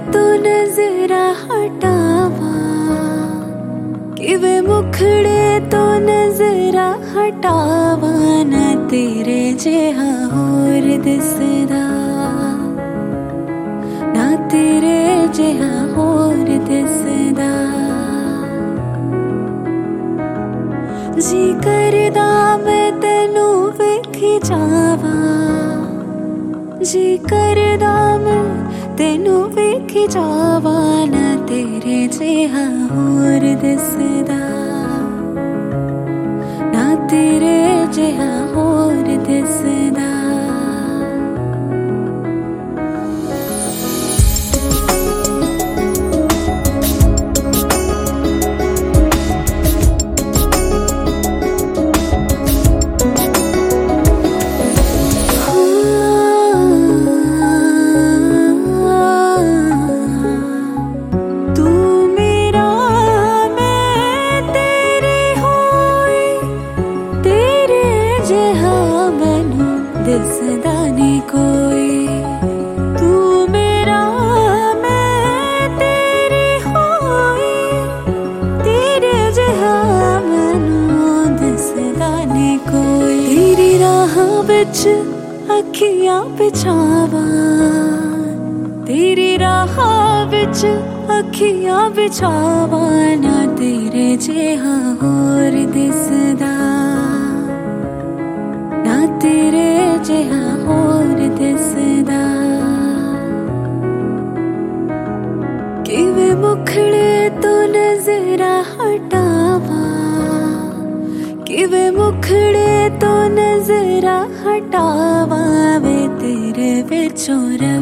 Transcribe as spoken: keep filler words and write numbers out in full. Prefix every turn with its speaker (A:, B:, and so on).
A: तो नजरा हटावा, किवे मुखड़े तो नजरा हटावा, ना तेरे जिहा होर दिसदा, ना तेरे जिहा होर दिसदा। जी करदा मैं तेनू वेखी जावा, जी करदा मैं तेनू वेखी जावा, ना तेरे जिहा होर दिसदा, ना तेरे जिहा होर दिसदा। दिसदा नी कोई, तू मेरा मैं तेरी होई, तेरे जिहा मैनू दिसदा नी कोई। तेरी राह विच अखियां बिछावा, तेरी राह विच अखियां बिछावा, ना तेरे जिहा होर दिसदा, ना तेरे जिहा होर दिसदा। किवे मुखड़े तो नजरा हटावा, किवे मुखड़े तो नजरा हटावा, वे तेरे विचों